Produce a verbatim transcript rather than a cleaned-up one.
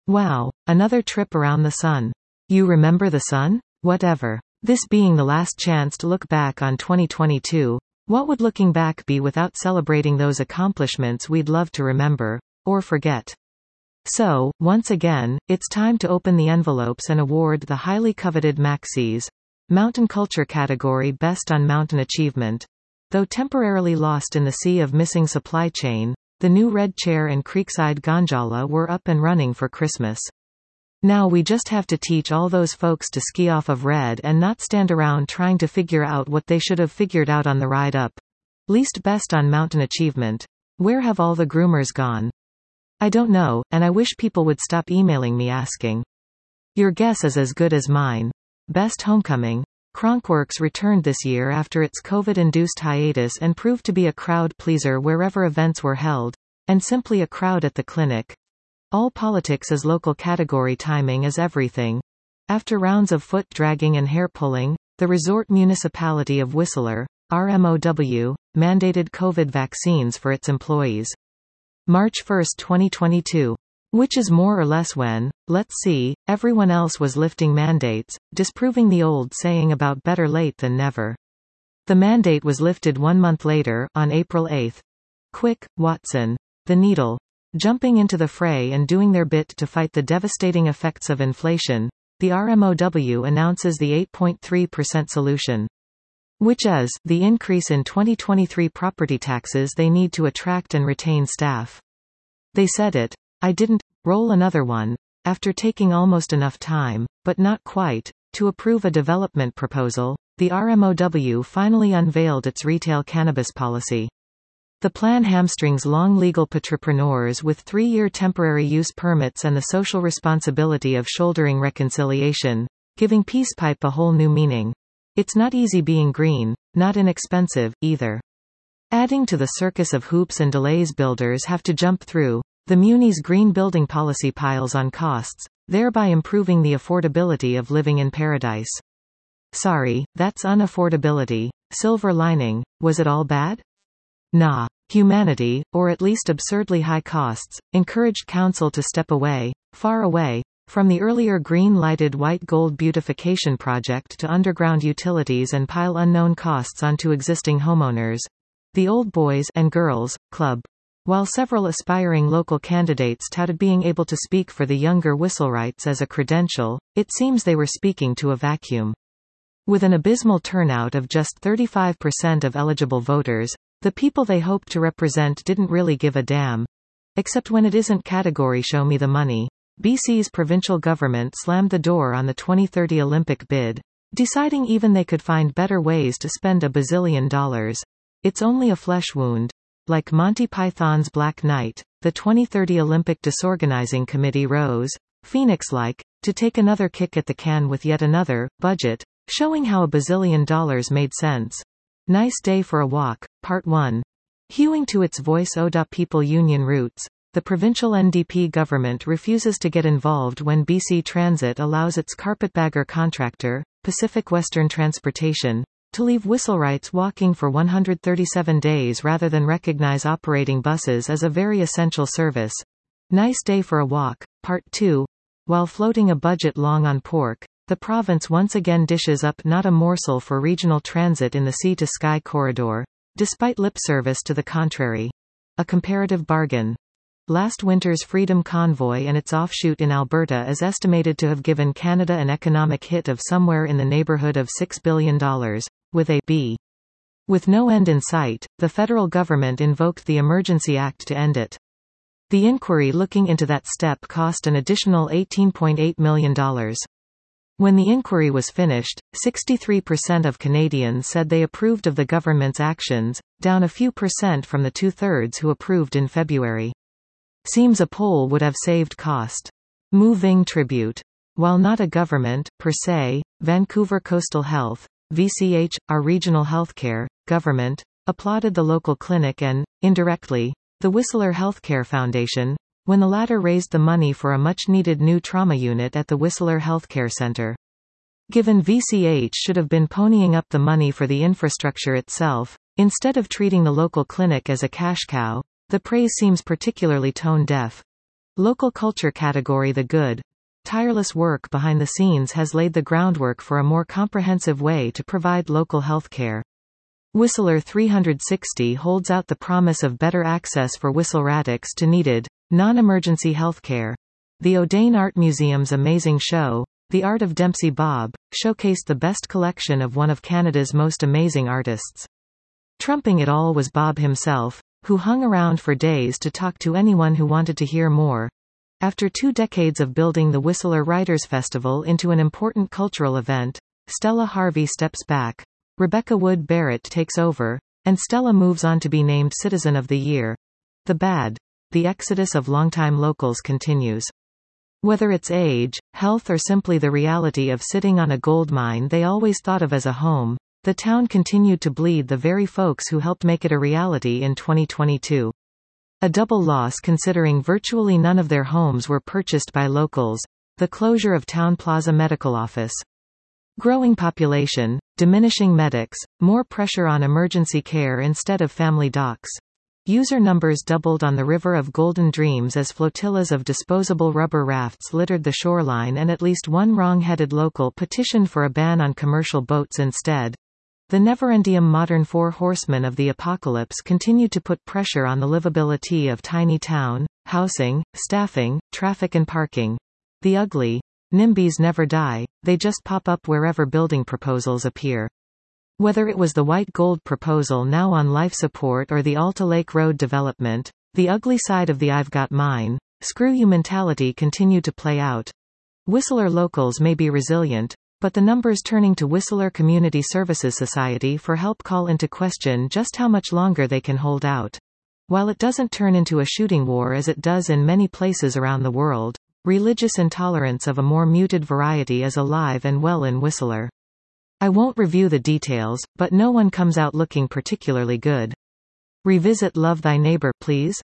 Wow, another trip around the sun. You remember the sun? Whatever. This being the last chance to look back on twenty twenty-two, what would looking back be without celebrating those accomplishments we'd love to remember, or forget? So, once again, it's time to open the envelopes and award the highly coveted Maxis Mountain Culture category Best on Mountain Achievement. Though temporarily lost in the sea of missing supply chain, the new Red Chair and Creekside Gondola were up and running for Christmas. Now we just have to teach all those folks to ski off of Red and not stand around trying to figure out what they should have figured out on the ride up. Least best on mountain achievement. Where have all the groomers gone? I don't know, and I wish people would stop emailing me asking. Your guess is as good as mine. Best homecoming. Cronkworks returned this year after its COVID-induced hiatus and proved to be a crowd pleaser wherever events were held, and simply a crowd at the clinic. All politics is local category timing is everything. After rounds of foot dragging and hair pulling, the resort municipality of Whistler, R M O W, mandated COVID vaccines for its employees. March first twenty twenty-two. Which is more or less when, let's see, everyone else was lifting mandates, disproving the old saying about better late than never. The mandate was lifted one month later, on April eighth. Quick, Watson. The Needle. Jumping into the fray and doing their bit to fight the devastating effects of inflation, the R M O W announces the eight point three percent solution. Which is, the increase in twenty twenty-three property taxes they need to attract and retain staff. They said it. I didn't. Roll another one. After taking almost enough time, but not quite, to approve a development proposal, the R M O W finally unveiled its retail cannabis policy. The plan hamstrings long legal patripreneurs with three-year temporary use permits and the social responsibility of shouldering reconciliation, giving Peace Pipe a whole new meaning. It's not easy being green, not inexpensive, either. Adding to the circus of hoops and delays builders have to jump through, the Muni's green building policy piles on costs, thereby improving the affordability of living in paradise. Sorry, that's unaffordability. Silver lining, was it all bad? Nah. Humanity, or at least absurdly high costs, encouraged council to step away, far away, from the earlier green-lighted white gold beautification project to underground utilities and pile unknown costs onto existing homeowners. The Old Boys and Girls Club. While several aspiring local candidates touted being able to speak for the younger Whistlerites as a credential, it seems they were speaking to a vacuum. With an abysmal turnout of just thirty-five percent of eligible voters, the people they hoped to represent didn't really give a damn. Except when it isn't category show me the money. B C's provincial government slammed the door on the twenty thirty Olympic bid, deciding even they could find better ways to spend a bazillion dollars. It's only a flesh wound. Like Monty Python's Black Knight, the twenty thirty Olympic Disorganizing Committee rose, Phoenix-like, to take another kick at the can with yet another budget, showing how a bazillion dollars made sense. Nice Day for a Walk, Part one. Hewing to its Voice O D A People Union roots, the provincial N D P government refuses to get involved when B C Transit allows its carpetbagger contractor, Pacific Western Transportation, to leave Whistlerites walking for one hundred thirty-seven days rather than recognize operating buses as a very essential service. Nice Day for a Walk, Part two. While floating a budget long on pork, the province once again dishes up not a morsel for regional transit in the sea-to-sky corridor, despite lip service to the contrary. A comparative bargain. Last winter's Freedom Convoy and its offshoot in Alberta is estimated to have given Canada an economic hit of somewhere in the neighbourhood of six billion dollars, with a B. With no end in sight, the federal government invoked the Emergency Act to end it. The inquiry looking into that step cost an additional eighteen point eight million dollars. When the inquiry was finished, sixty-three percent of Canadians said they approved of the government's actions, down a few percent from the two-thirds who approved in February. Seems a poll would have saved cost. Moving tribute. While not a government, per se, Vancouver Coastal Health, V C H, our regional healthcare, government, applauded the local clinic and, indirectly, the Whistler Healthcare Foundation, when the latter raised the money for a much-needed new trauma unit at the Whistler Healthcare Centre. Given V C H should have been ponying up the money for the infrastructure itself, instead of treating the local clinic as a cash cow, the praise seems particularly tone-deaf. Local culture category. The good, tireless work behind the scenes has laid the groundwork for a more comprehensive way to provide local healthcare. Whistler three sixty holds out the promise of better access for Whistleratics to needed, non-emergency healthcare. The O'Dane Art Museum's amazing show, The Art of Dempsey Bob, showcased the best collection of one of Canada's most amazing artists. Trumping it all was Bob himself, who hung around for days to talk to anyone who wanted to hear more. After two decades of building the Whistler Writers Festival into an important cultural event, Stella Harvey steps back. Rebecca Wood Barrett takes over, and Stella moves on to be named Citizen of the Year. The bad, the exodus of longtime locals continues. Whether it's age, health or simply the reality of sitting on a gold mine they always thought of as a home, the town continued to bleed the very folks who helped make it a reality in twenty twenty-two. A double loss considering virtually none of their homes were purchased by locals. The closure of Town Plaza Medical Office. Growing population, diminishing medics, more pressure on emergency care instead of family docs. User numbers doubled on the River of Golden Dreams as flotillas of disposable rubber rafts littered the shoreline and at least one wrong-headed local petitioned for a ban on commercial boats instead. The never-ending modern Four Horsemen of the Apocalypse continued to put pressure on the livability of tiny town, housing, staffing, traffic and parking. The ugly NIMBYs never die, they just pop up wherever building proposals appear. Whether it was the White Gold proposal now on life support or the Alta Lake Road development, the ugly side of the I've got mine, screw you mentality continued to play out. Whistler locals may be resilient, but the numbers turning to Whistler Community Services Society for help call into question just how much longer they can hold out. While it doesn't turn into a shooting war as it does in many places around the world, religious intolerance of a more muted variety is alive and well in Whistler. I won't review the details, but no one comes out looking particularly good. Revisit Love Thy Neighbor, please.